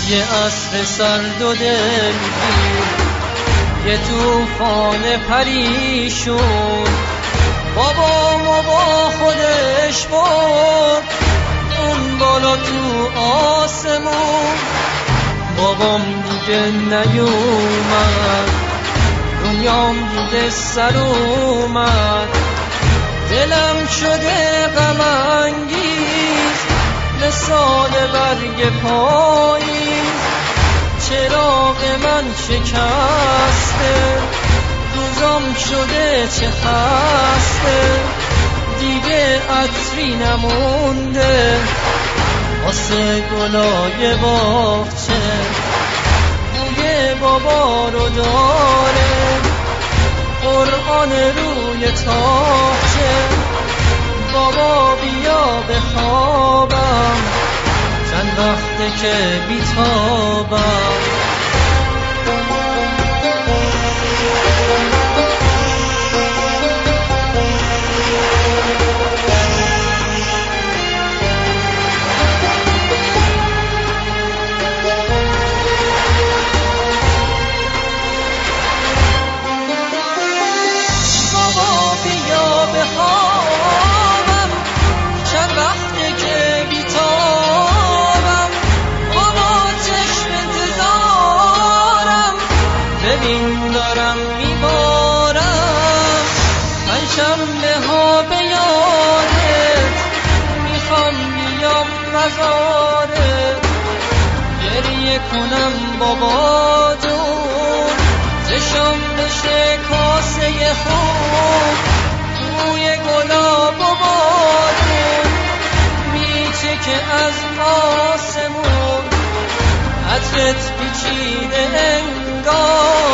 یه عصر سرد و دلگیر، یه طوفان پریشون بابامو با خودش برد اون بالا تو آسمون. بابام دیگه نیومد، دنیام دیگه سر اومد، دلم شده غم انگیز مثال برگ پاییز. چراغ من شکسته، روزام شده چه خسته، دیگه عطری نمونده واسه گلای باغچه. بوی بابا رو داره قرآن روی تاقچه. بابا بیا بخوابم، چند وقته که بیتابم. دارم میبارم پنجشنبه ها به یادت، میخوام بیام مزارت، گریه کنم بابا جون، چشم بشه کاسه خون. بوی گلا بابا جون میچکه از آسمون، عطرت پیچیده انگار